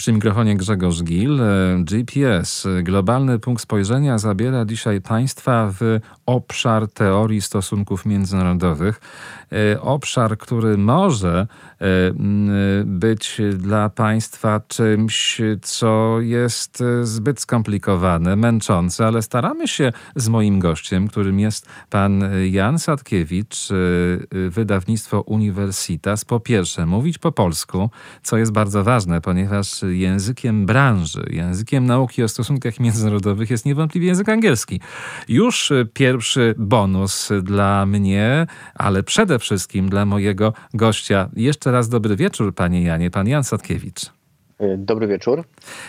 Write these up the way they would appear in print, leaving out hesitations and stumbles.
Przy mikrofonie Grzegorz Gil. GPS, globalny punkt spojrzenia, zabiera dzisiaj państwa w obszar teorii stosunków międzynarodowych. Obszar, który może być dla państwa czymś, co jest zbyt skomplikowane, męczące, ale staramy się z moim gościem, którym jest pan Jan Sadkiewicz, wydawnictwo Universitas, po pierwsze mówić po polsku, co jest bardzo ważne, ponieważ językiem branży, językiem nauki o stosunkach międzynarodowych jest niewątpliwie język angielski. Już pierwszy bonus dla mnie, ale przede wszystkim dla mojego gościa. Jeszcze raz dobry wieczór, panie Janie. Pan Jan Sadkiewicz. Dobry wieczór.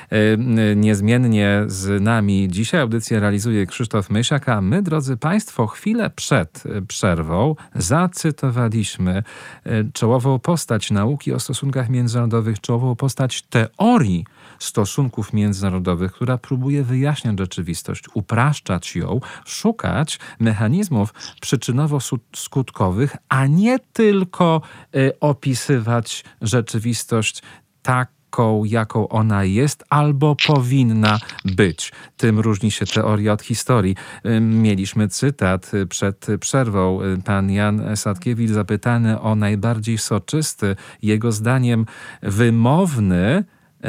Niezmiennie z nami dzisiaj audycję realizuje Krzysztof Mysiak, a my, drodzy państwo, chwilę przed przerwą zacytowaliśmy czołową postać nauki o stosunkach międzynarodowych, czołową postać teorii stosunków międzynarodowych, która próbuje wyjaśniać rzeczywistość, upraszczać ją, szukać mechanizmów przyczynowo-skutkowych, a nie tylko opisywać rzeczywistość taką, jaką ona jest albo powinna być. Tym różni się teoria od historii. Mieliśmy cytat przed przerwą. Pan Jan Sadkiewicz zapytany o najbardziej soczysty, jego zdaniem wymowny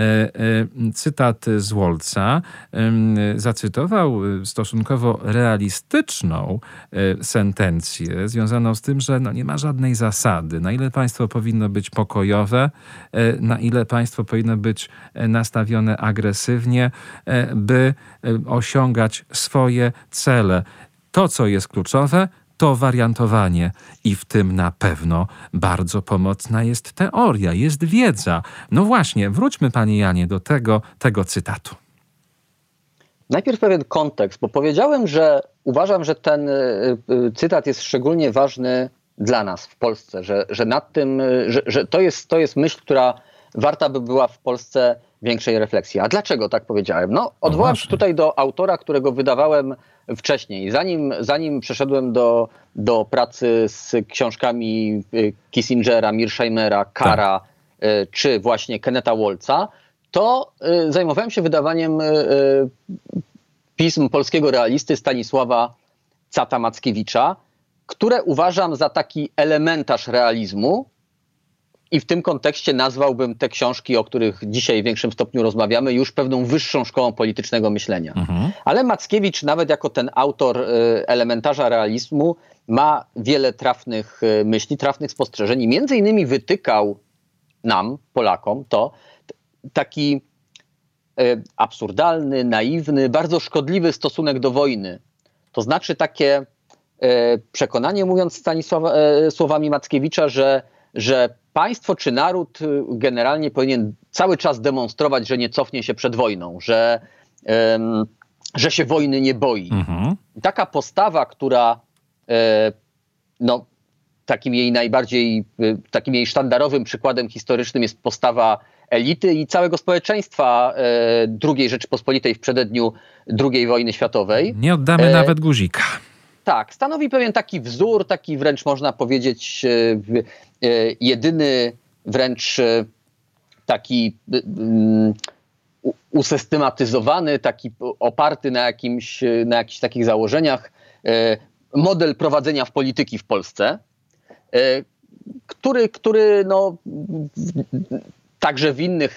cytat z Wolca, zacytował stosunkowo realistyczną sentencję związaną z tym, że nie ma żadnej zasady, na ile państwo powinno być pokojowe, na ile państwo powinno być nastawione agresywnie, by osiągać swoje cele. To, co jest kluczowe, to wariantowanie i w tym na pewno bardzo pomocna jest teoria, jest wiedza. No właśnie, wróćmy, panie Janie, do tego cytatu. Najpierw pewien kontekst, bo powiedziałem, że uważam, że ten cytat jest szczególnie ważny dla nas w Polsce, że nad tym, że to jest myśl, która warta by była w Polsce większej refleksji. A dlaczego tak powiedziałem? Odwołam się tutaj do autora, którego wydawałem wcześniej. Zanim przeszedłem do pracy z książkami Kissingera, Mearshheimera, Carra czy właśnie Kennetha Waltza, to zajmowałem się wydawaniem pism polskiego realisty Stanisława Cata-Mackiewicza, które uważam za taki elementarz realizmu. I w tym kontekście nazwałbym te książki, o których dzisiaj w większym stopniu rozmawiamy, już pewną wyższą szkołą politycznego myślenia. Ale Mackiewicz, nawet jako ten autor elementarza realizmu, ma wiele trafnych myśli, trafnych spostrzeżeń i między innymi wytykał nam, Polakom, to taki absurdalny, naiwny, bardzo szkodliwy stosunek do wojny. To znaczy takie przekonanie, mówiąc słowami Mackiewicza, że państwo czy naród generalnie powinien cały czas demonstrować, że nie cofnie się przed wojną, że się wojny nie boi. Taka postawa, która takim jej sztandarowym przykładem historycznym jest postawa elity i całego społeczeństwa II Rzeczypospolitej w przededniu II wojny światowej. Nie oddamy nawet guzika. Tak, stanowi pewien taki wzór, taki wręcz można powiedzieć jedyny, wręcz taki usystematyzowany, taki oparty na jakichś takich założeniach model prowadzenia w polityki w Polsce, który także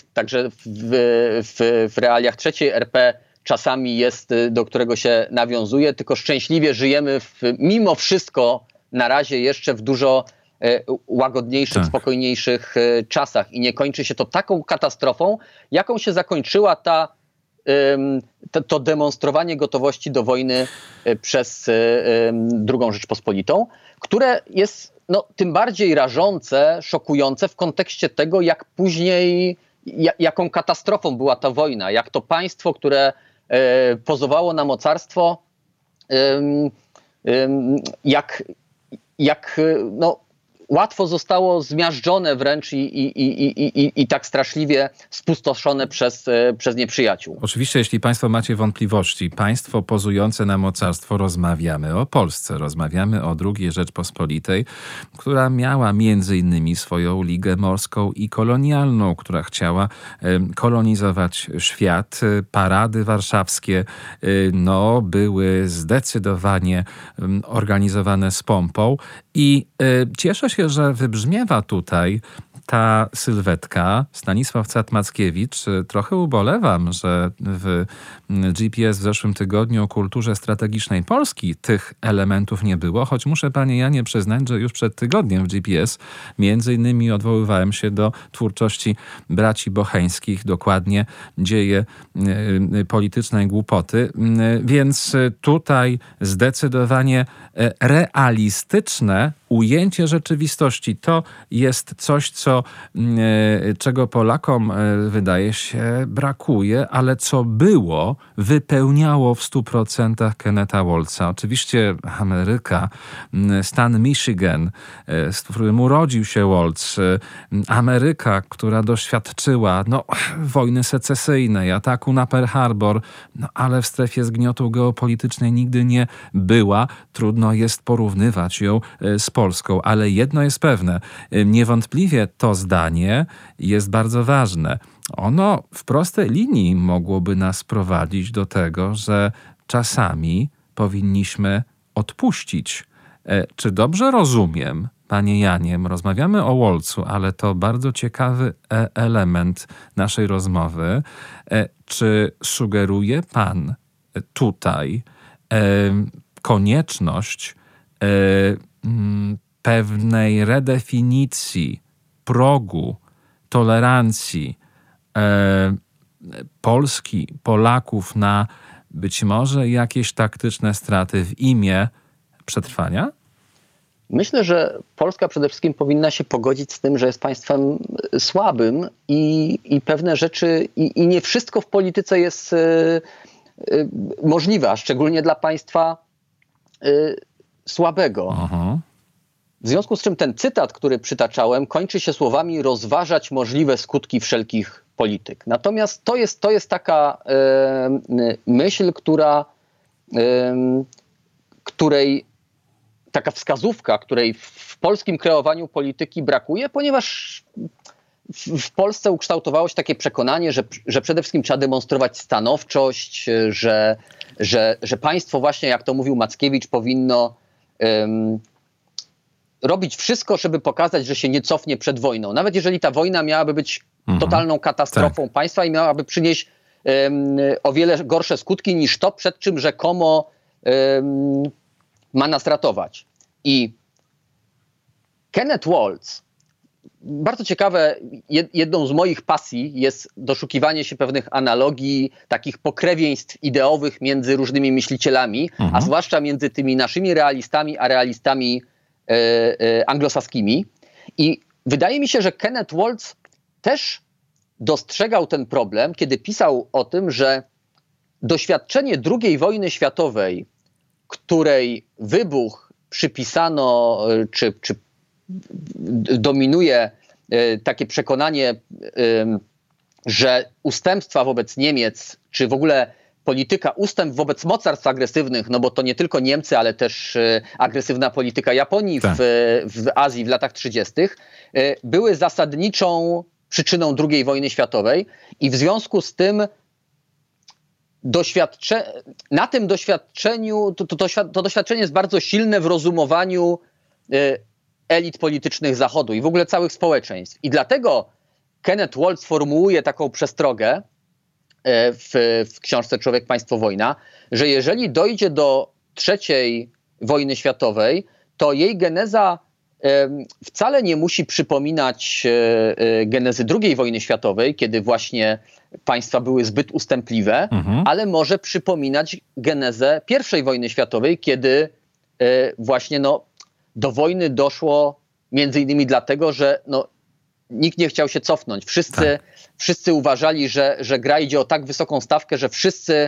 w realiach III RP czasami jest, do którego się nawiązuje, tylko szczęśliwie żyjemy mimo wszystko na razie jeszcze w dużo łagodniejszych, spokojniejszych czasach i nie kończy się to taką katastrofą, jaką się zakończyła to demonstrowanie gotowości do wojny przez II Rzeczpospolitą, które jest tym bardziej rażące, szokujące w kontekście tego, jak później, jaką katastrofą była ta wojna, jak to państwo, które pozowało na mocarstwo, jak łatwo zostało zmiażdżone wręcz i tak straszliwie spustoszone przez nieprzyjaciół. Oczywiście, jeśli państwo macie wątpliwości, państwo pozujące na mocarstwo, rozmawiamy o Polsce, rozmawiamy o II Rzeczpospolitej, która miała między innymi swoją Ligę Morską i Kolonialną, która chciała kolonizować świat. Parady warszawskie były zdecydowanie organizowane z pompą i cieszę się, że wybrzmiewa tutaj ta sylwetka. Stanisław Cat-Mackiewicz. Trochę ubolewam, że w GPS w zeszłym tygodniu o kulturze strategicznej Polski tych elementów nie było, choć muszę, panie Janie, przyznać, że już przed tygodniem w GPS między innymi odwoływałem się do twórczości braci Bocheńskich, dokładnie dzieje politycznej głupoty, więc tutaj zdecydowanie realistyczne ujęcie rzeczywistości to jest coś, czego Polakom wydaje się brakuje, ale co było, wypełniało w 100% Kennetha Waltza. Oczywiście Ameryka, stan Michigan, w którym urodził się Waltz, Ameryka, która doświadczyła wojny secesyjnej, ataku na Pearl Harbor, ale w strefie zgniotu geopolitycznej nigdy nie była. Trudno jest porównywać ją z Polską, ale jedno jest pewne. Niewątpliwie to zdanie jest bardzo ważne. Ono w prostej linii mogłoby nas prowadzić do tego, że czasami powinniśmy odpuścić. Czy dobrze rozumiem, panie Janie, rozmawiamy o Waltzu, ale to bardzo ciekawy element naszej rozmowy. Czy sugeruje pan tutaj konieczność pewnej redefinicji progu tolerancji Polski, Polaków na być może jakieś taktyczne straty w imię przetrwania? Myślę, że Polska przede wszystkim powinna się pogodzić z tym, że jest państwem słabym i pewne rzeczy, i nie wszystko w polityce jest możliwe, a szczególnie dla państwa słabego. Aha. W związku z czym ten cytat, który przytaczałem, kończy się słowami rozważać możliwe skutki wszelkich polityk. Natomiast to jest taka myśl, taka wskazówka, której w polskim kreowaniu polityki brakuje, ponieważ w Polsce ukształtowało się takie przekonanie, że przede wszystkim trzeba demonstrować stanowczość, że państwo właśnie, jak to mówił Mackiewicz, powinno robić wszystko, żeby pokazać, że się nie cofnie przed wojną. Nawet jeżeli ta wojna miałaby być totalną katastrofą państwa i miałaby przynieść o wiele gorsze skutki niż to, przed czym rzekomo ma nas ratować. I Kenneth Waltz, bardzo ciekawe, jedną z moich pasji jest doszukiwanie się pewnych analogii, takich pokrewieństw ideowych między różnymi myślicielami, a zwłaszcza między tymi naszymi realistami, a realistami anglosaskimi. I wydaje mi się, że Kenneth Waltz też dostrzegał ten problem, kiedy pisał o tym, że doświadczenie II wojny światowej, której wybuch przypisano, czy dominuje takie przekonanie, że ustępstwa wobec Niemiec, czy w ogóle polityka ustęp wobec mocarstw agresywnych, no bo to nie tylko Niemcy, ale też agresywna polityka Japonii w Azji w latach 30., były zasadniczą przyczyną II wojny światowej i w związku z tym na tym doświadczeniu, to doświadczenie jest bardzo silne w rozumowaniu elit politycznych Zachodu i w ogóle całych społeczeństw. I dlatego Kenneth Waltz formułuje taką przestrogę w książce Człowiek, Państwo, Wojna, że jeżeli dojdzie do III wojny światowej, to jej geneza wcale nie musi przypominać genezy II wojny światowej, kiedy właśnie państwa były zbyt ustępliwe, ale może przypominać genezę I wojny światowej, kiedy właśnie do wojny doszło między innymi dlatego, że nikt nie chciał się cofnąć. Wszyscy uważali, że gra idzie o tak wysoką stawkę, że wszyscy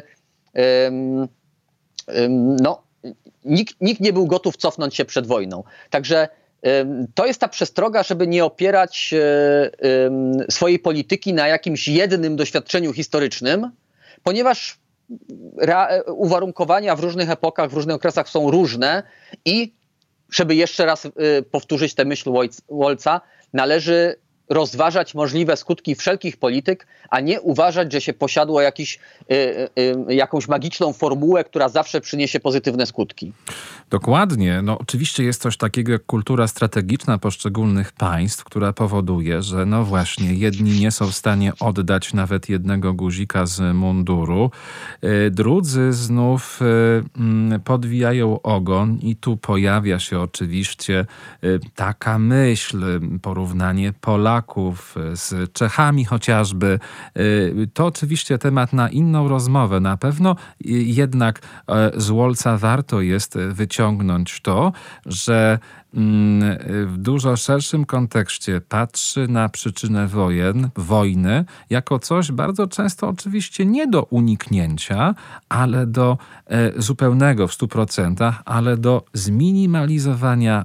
nikt nie był gotów cofnąć się przed wojną. Także to jest ta przestroga, żeby nie opierać swojej polityki na jakimś jednym doświadczeniu historycznym, ponieważ uwarunkowania w różnych epokach, w różnych okresach są różne i żeby jeszcze raz powtórzyć tę myśl Waltza, należy rozważać możliwe skutki wszelkich polityk, a nie uważać, że się posiadło jakąś magiczną formułę, która zawsze przyniesie pozytywne skutki. Dokładnie. No, oczywiście jest coś takiego jak kultura strategiczna poszczególnych państw, która powoduje, że no właśnie, jedni nie są w stanie oddać nawet jednego guzika z munduru, drudzy znów podwijają ogon i tu pojawia się oczywiście taka myśl, porównanie Polaków z Czechami chociażby. To oczywiście temat na inną rozmowę. Na pewno jednak z Waltza warto jest wyciągnąć to, że w dużo szerszym kontekście patrzy na przyczynę wojny jako coś bardzo często oczywiście nie do uniknięcia, ale do zupełnego w 100%, ale do zminimalizowania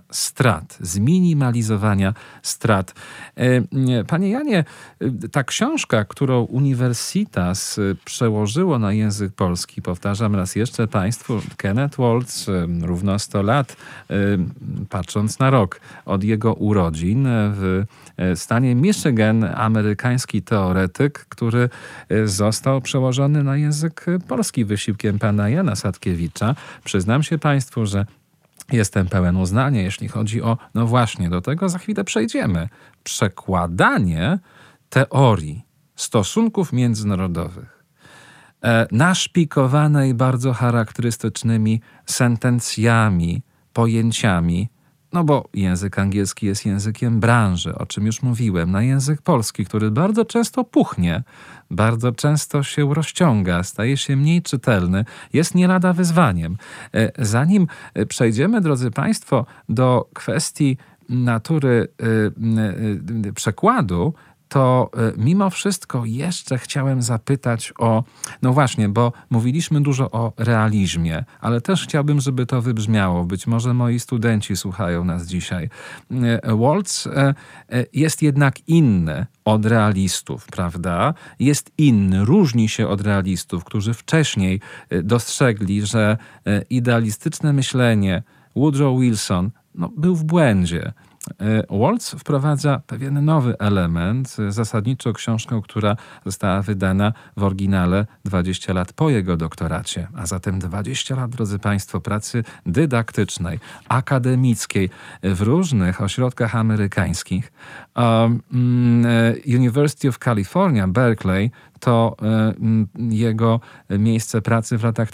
strat. Panie Janie, ta książka, którą Universitas przełożyło na język polski, powtarzam raz jeszcze Państwu, Kenneth Waltz, równo 100 lat, patrząc na rok od jego urodzin w stanie Michigan, amerykański teoretyk, który został przełożony na język polski wysiłkiem pana Jana Sadkiewicza. Przyznam się Państwu, że jestem pełen uznania, jeśli chodzi o, no właśnie, do tego za chwilę przejdziemy, przekładanie teorii stosunków międzynarodowych naszpikowanej bardzo charakterystycznymi sentencjami, pojęciami, no bo język angielski jest językiem branży, o czym już mówiłem, na język polski, który bardzo często puchnie, bardzo często się rozciąga, staje się mniej czytelny, jest nie lada wyzwaniem. Zanim przejdziemy, drodzy Państwo, do kwestii natury przekładu, to mimo wszystko jeszcze chciałem zapytać o, no właśnie, bo mówiliśmy dużo o realizmie, ale też chciałbym, żeby to wybrzmiało. Być może moi studenci słuchają nas dzisiaj. Waltz jest jednak inny od realistów, prawda? Jest inny, różni się od realistów, którzy wcześniej dostrzegli, że idealistyczne myślenie Woodrow Wilson był w błędzie. Waltz wprowadza pewien nowy element, zasadniczo książkę, która została wydana w oryginale 20 lat po jego doktoracie, a zatem 20 lat, drodzy Państwo, pracy dydaktycznej, akademickiej w różnych ośrodkach amerykańskich. University of California, Berkeley, to jego miejsce pracy w latach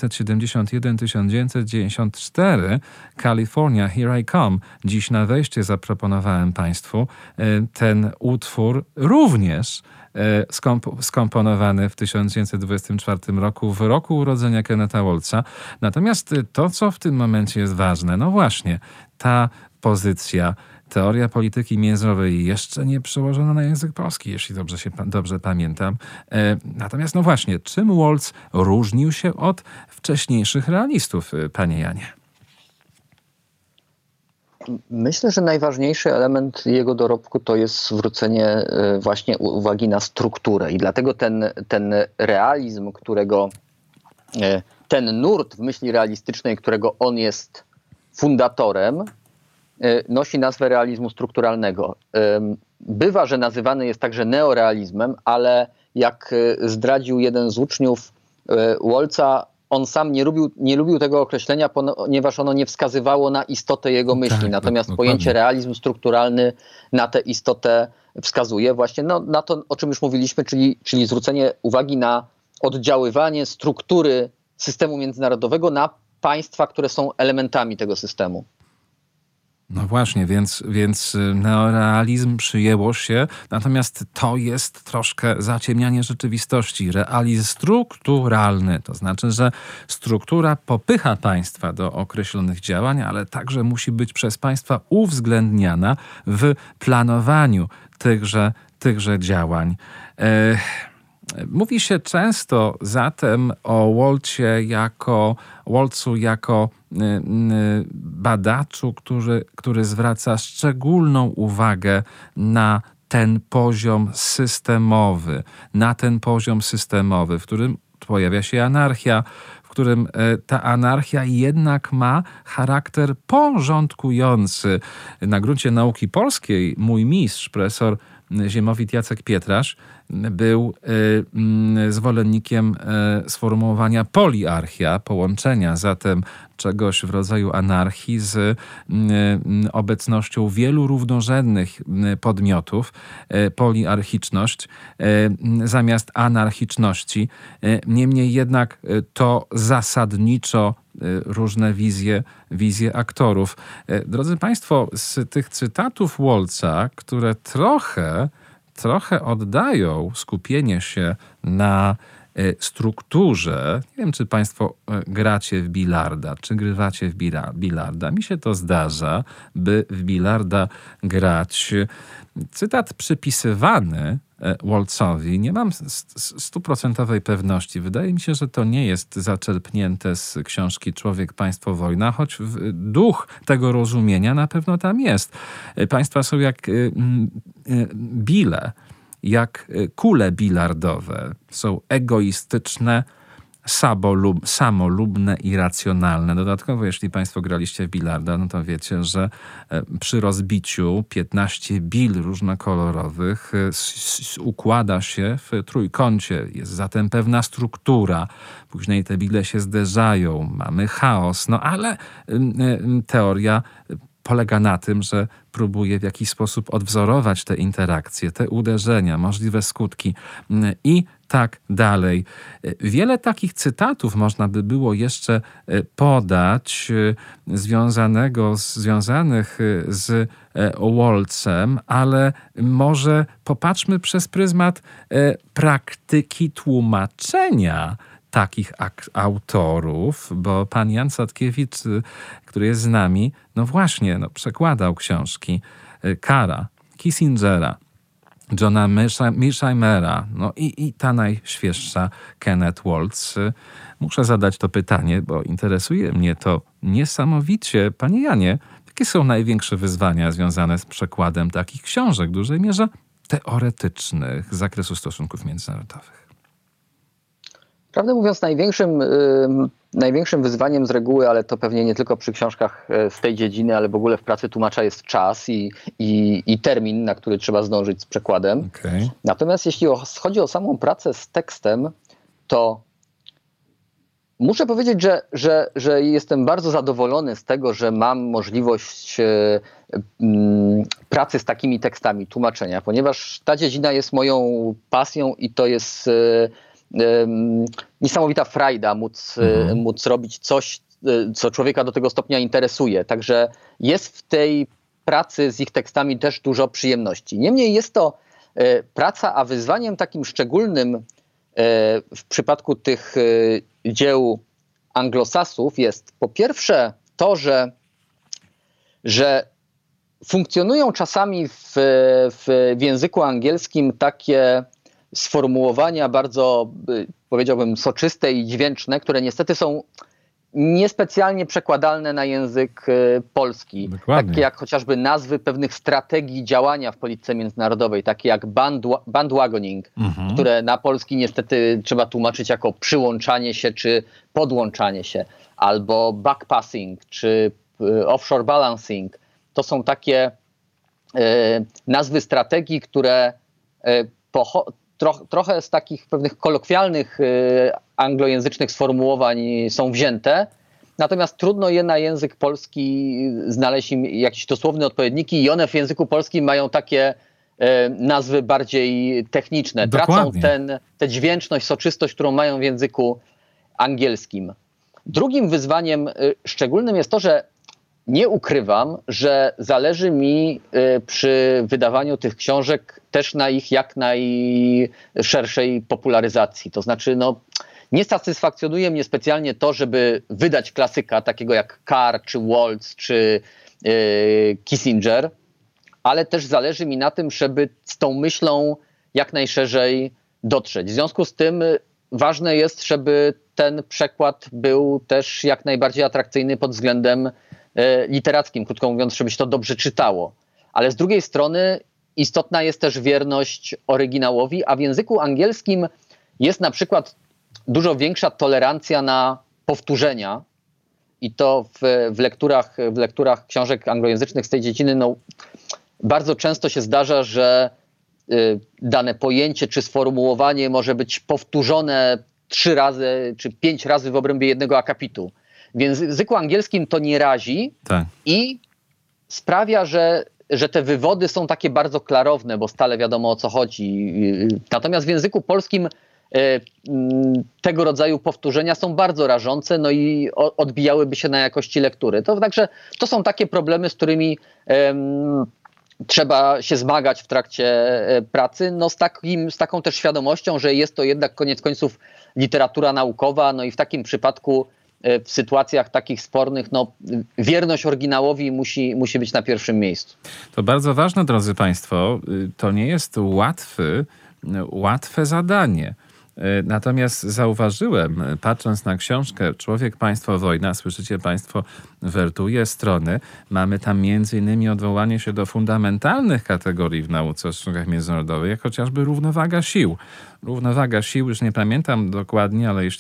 1971-1994. California, Here I Come. Dziś na wejście zaproponowałem Państwu ten utwór również skomponowany w 1924 roku, w roku urodzenia Kennetha Waltza. Natomiast to, co w tym momencie jest ważne, no właśnie, ta pozycja, teoria polityki międzynarodowej jeszcze nie przełożona na język polski, jeśli dobrze pamiętam. Natomiast no właśnie, czym Waltz różnił się od wcześniejszych realistów, panie Janie? Myślę, że najważniejszy element jego dorobku to jest zwrócenie właśnie uwagi na strukturę i dlatego ten realizm, ten nurt w myśli realistycznej, którego on jest fundatorem, nosi nazwę realizmu strukturalnego. Bywa, że nazywany jest także neorealizmem, ale jak zdradził jeden z uczniów Waltza, on sam nie lubił tego określenia, ponieważ ono nie wskazywało na istotę jego myśli. Tak, natomiast pojęcie realizm strukturalny na tę istotę wskazuje właśnie na to, o czym już mówiliśmy, czyli zwrócenie uwagi na oddziaływanie struktury systemu międzynarodowego na państwa, które są elementami tego systemu. No właśnie, więc neorealizm przyjęło się, natomiast to jest troszkę zaciemnianie rzeczywistości. Realizm strukturalny, to znaczy, że struktura popycha państwa do określonych działań, ale także musi być przez państwa uwzględniana w planowaniu tychże działań. Mówi się często zatem o Waltzu jako badaczu, który zwraca szczególną uwagę na ten poziom systemowy, w którym pojawia się anarchia, w którym ta anarchia jednak ma charakter porządkujący. Na gruncie nauki polskiej mój mistrz, profesor Ziemowit Jacek Pietrasz, był zwolennikiem sformułowania poliarchia, połączenia zatem czegoś w rodzaju anarchii z obecnością wielu równorzędnych podmiotów, poliarchiczność zamiast anarchiczności. Niemniej jednak to zasadniczo różne wizje aktorów. Drodzy Państwo, z tych cytatów Waltza, które trochę oddają skupienie się na strukturze. Nie wiem, czy Państwo gracie w bilarda, czy grywacie w bilarda. Mi się to zdarza, by w bilarda grać. Cytat przypisywany Waltzowi, nie mam 100% pewności. Wydaje mi się, że to nie jest zaczerpnięte z książki Człowiek, Państwo, Wojna, choć duch tego rozumienia na pewno tam jest. Państwa są jak jak kule bilardowe. Są egoistyczne, samolubne i racjonalne. Dodatkowo, jeśli Państwo graliście w bilarda, no to wiecie, że przy rozbiciu 15 bil różnokolorowych układa się w trójkącie. Jest zatem pewna struktura. Później te bile się zderzają. Mamy chaos. No ale teoria polega na tym, że próbuje w jakiś sposób odwzorować te interakcje, te uderzenia, możliwe skutki i tak dalej. Wiele takich cytatów można by było jeszcze podać, związanych z Waltzem, ale może popatrzmy przez pryzmat praktyki tłumaczenia takich autorów, bo pan Jan Sadkiewicz, który jest z nami, no właśnie, przekładał książki Carra, Kissingera, Johna Mearsheimer'a, i ta najświeższa Kenneth Waltz. Muszę zadać to pytanie, bo interesuje mnie to niesamowicie. Panie Janie, jakie są największe wyzwania związane z przekładem takich książek, w dużej mierze teoretycznych z zakresu stosunków międzynarodowych? Prawdę mówiąc, największym wyzwaniem z reguły, ale to pewnie nie tylko przy książkach z tej dziedziny, ale w ogóle w pracy tłumacza jest czas i termin, na który trzeba zdążyć z przekładem. Okay. Natomiast jeśli chodzi o samą pracę z tekstem, to muszę powiedzieć, że jestem bardzo zadowolony z tego, że mam możliwość pracy z takimi tekstami, tłumaczenia, ponieważ ta dziedzina jest moją pasją i to jest niesamowita frajda móc robić coś, co człowieka do tego stopnia interesuje. Także jest w tej pracy z ich tekstami też dużo przyjemności. Niemniej jest to praca, a wyzwaniem takim szczególnym w przypadku tych dzieł anglosasów jest po pierwsze to, że funkcjonują czasami w języku angielskim takie sformułowania bardzo, powiedziałbym, soczyste i dźwięczne, które niestety są niespecjalnie przekładalne na język polski. Dokładnie. Takie jak chociażby nazwy pewnych strategii działania w polityce międzynarodowej, takie jak bandwagoning, które na polski niestety trzeba tłumaczyć jako przyłączanie się czy podłączanie się, albo backpassing czy offshore balancing. To są takie nazwy strategii, które trochę z takich pewnych kolokwialnych anglojęzycznych sformułowań są wzięte, natomiast trudno je na język polski znaleźć im jakieś dosłowne odpowiedniki i one w języku polskim mają takie nazwy bardziej techniczne. Dokładnie. Tracą tę dźwięczność, soczystość, którą mają w języku angielskim. Drugim wyzwaniem szczególnym jest to, że nie ukrywam, że zależy mi przy wydawaniu tych książek też na ich jak najszerszej popularyzacji. To znaczy, nie satysfakcjonuje mnie specjalnie to, żeby wydać klasyka takiego jak Carr, czy Waltz, czy Kissinger, ale też zależy mi na tym, żeby z tą myślą jak najszerzej dotrzeć. W związku z tym ważne jest, żeby ten przekład był też jak najbardziej atrakcyjny pod względem literackim, krótko mówiąc, żeby się to dobrze czytało. Ale z drugiej strony istotna jest też wierność oryginałowi, a w języku angielskim jest na przykład dużo większa tolerancja na powtórzenia i to w lekturach książek anglojęzycznych z tej dziedziny bardzo często się zdarza, że dane pojęcie czy sformułowanie może być powtórzone 3 razy czy 5 razy w obrębie jednego akapitu. Więc w języku angielskim to nie razi i sprawia, że te wywody są takie bardzo klarowne, bo stale wiadomo, o co chodzi. Natomiast w języku polskim tego rodzaju powtórzenia są bardzo rażące, no i odbijałyby się na jakości lektury. Także to są takie problemy, z którymi trzeba się zmagać w trakcie pracy, z taką też świadomością, że jest to jednak koniec końców literatura naukowa, no i w takim przypadku w sytuacjach takich spornych, wierność oryginałowi musi być na pierwszym miejscu. To bardzo ważne, drodzy Państwo, to nie jest łatwe zadanie. Natomiast zauważyłem, patrząc na książkę Człowiek, Państwo, Wojna, słyszycie Państwo, wertuje strony, mamy tam m.in. odwołanie się do fundamentalnych kategorii w nauce o stosunkach międzynarodowych, jak chociażby równowaga sił. Równowaga sił, już nie pamiętam dokładnie, ale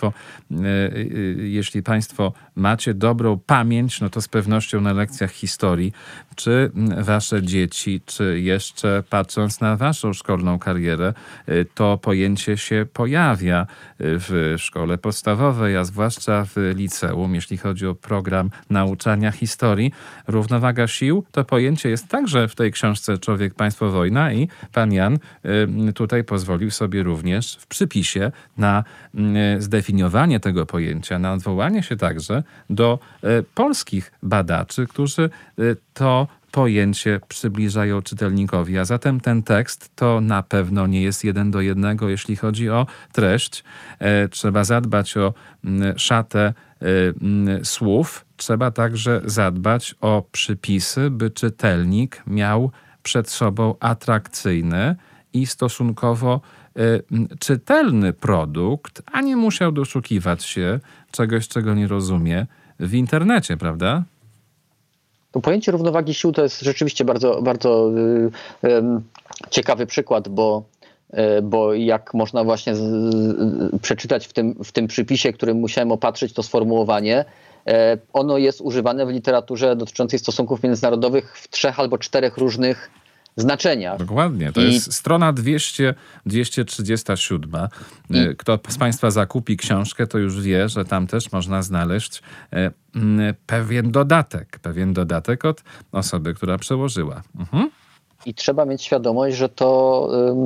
jeśli państwo macie dobrą pamięć, no to z pewnością na lekcjach historii, czy wasze dzieci, czy jeszcze patrząc na waszą szkolną karierę, to pojęcie się pojawia w szkole podstawowej, a zwłaszcza w liceum, jeśli chodzi o program nauczania historii. Równowaga sił, to pojęcie jest także w tej książce Człowiek, Państwo, Wojna i pan Jan tutaj pozwolił sobie również w przypisie na zdefiniowanie tego pojęcia, na odwołanie się także do polskich badaczy, którzy to pojęcie przybliżają czytelnikowi. A zatem ten tekst to na pewno nie jest 1 do 1, jeśli chodzi o treść. Trzeba zadbać o szatę słów. Trzeba także zadbać o przypisy, by czytelnik miał przed sobą atrakcyjny i stosunkowo czytelny produkt, a nie musiał doszukiwać się czegoś, czego nie rozumie w internecie, prawda? To pojęcie równowagi sił to jest rzeczywiście bardzo, bardzo ciekawy przykład, bo jak można właśnie przeczytać w tym przypisie, którym musiałem opatrzyć to sformułowanie, ono jest używane w literaturze dotyczącej stosunków międzynarodowych w 3 albo 4 różnych znaczeniach. Dokładnie. To jest strona 237. Kto z Państwa zakupi książkę, to już wie, że tam też można znaleźć pewien dodatek od osoby, która przełożyła. I trzeba mieć świadomość, że to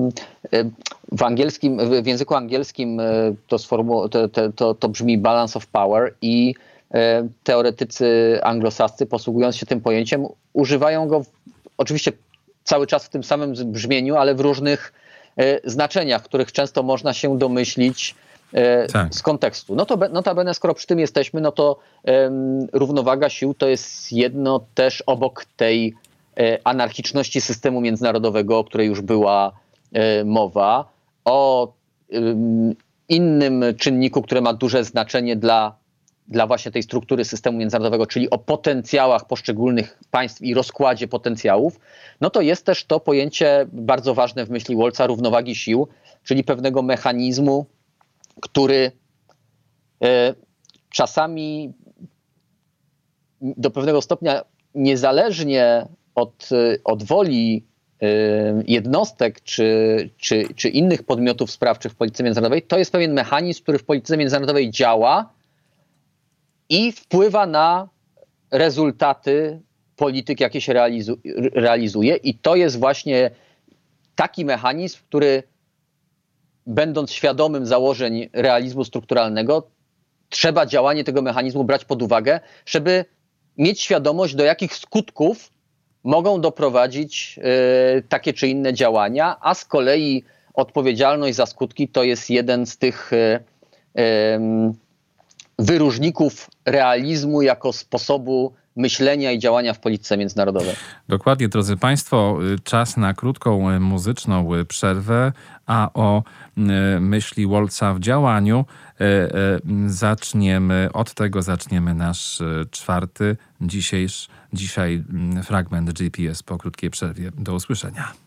w języku angielskim to brzmi balance of power i teoretycy anglosascy, posługując się tym pojęciem, używają go oczywiście cały czas w tym samym brzmieniu, ale w różnych znaczeniach, których często można się domyślić z kontekstu. Notabene, skoro przy tym jesteśmy, no to równowaga sił to jest jedno też obok tej anarchiczności systemu międzynarodowego, o której już była mowa, o innym czynniku, który ma duże znaczenie dla właśnie tej struktury systemu międzynarodowego, czyli o potencjałach poszczególnych państw i rozkładzie potencjałów, no to jest też to pojęcie bardzo ważne w myśli Waltza równowagi sił, czyli pewnego mechanizmu, który czasami do pewnego stopnia niezależnie od woli jednostek czy innych podmiotów sprawczych w polityce międzynarodowej, to jest pewien mechanizm, który w polityce międzynarodowej działa i wpływa na rezultaty polityk, jakie się realizuje. I to jest właśnie taki mechanizm, który, będąc świadomym założeń realizmu strukturalnego, trzeba działanie tego mechanizmu brać pod uwagę, żeby mieć świadomość, do jakich skutków mogą doprowadzić takie czy inne działania, a z kolei odpowiedzialność za skutki to jest jeden z tych wyróżników realizmu jako sposobu myślenia i działania w polityce międzynarodowej. Dokładnie, drodzy Państwo, czas na krótką muzyczną przerwę, a o myśli Waltza w działaniu zaczniemy nasz czwarty, dzisiaj fragment GPS po krótkiej przerwie. Do usłyszenia.